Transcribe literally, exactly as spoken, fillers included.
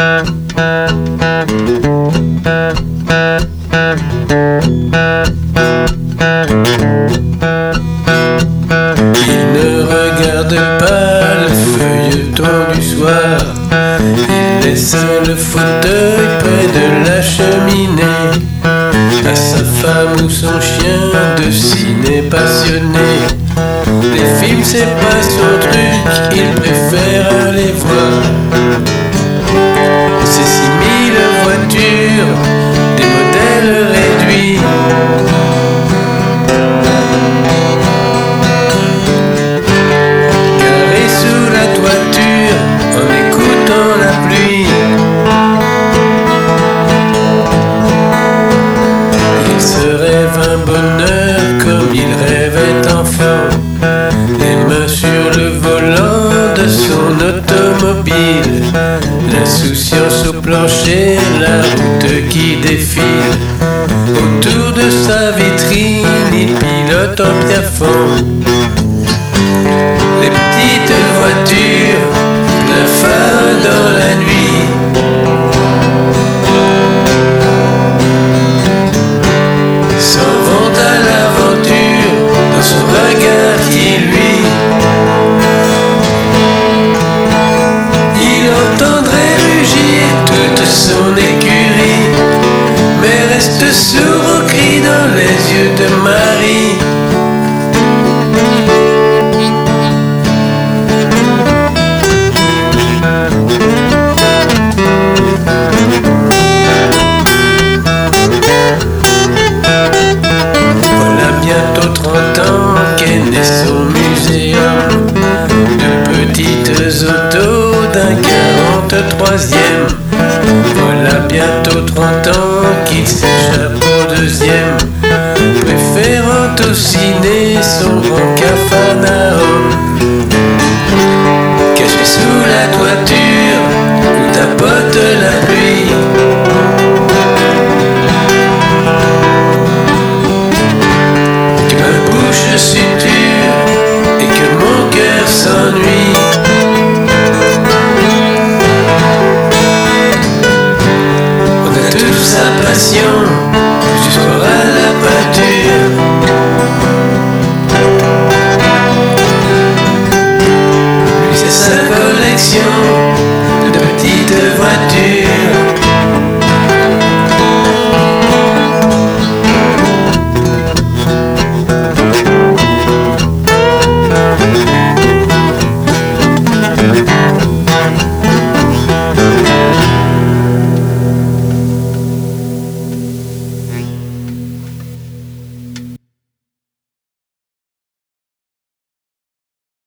Il ne regarde pas le feuilleton du soir, il laisse le fauteuil près de la cheminée, à sa femme ou son chien de ciné passionné. Les films c'est pas son truc, il préfère aller voir ces six mille voitures, des modèles réduits. Garé sous la toiture, en écoutant la pluie. Il se rêve un bonheur comme il rêvait enfant, les mains sur le volant de son automobile, l'insouciance au plancher, la route qui défile. Autour de sa vitrine, il pilote en piaffant les petites voitures, plein phare dans la nuit. S'en vont à l'aventure dans son regard qui lui. Il entendrait rugir toute son écurie, mais reste sourd au cri dans les yeux de Marie. Voilà bientôt trente ans qu'est né son muséum de petites autos d'un quarante-troisième. Voilà bientôt trente ans qu'il s'échappe au deuxième, préférant au ciné son grand Capharnaüm. Caché sous la toiture où tapote la pluie. Que ma bouche suture et que mon cœur s'ennuie. Sa passion jusqu'au ras la peinture. Lui c'est sa collection de petites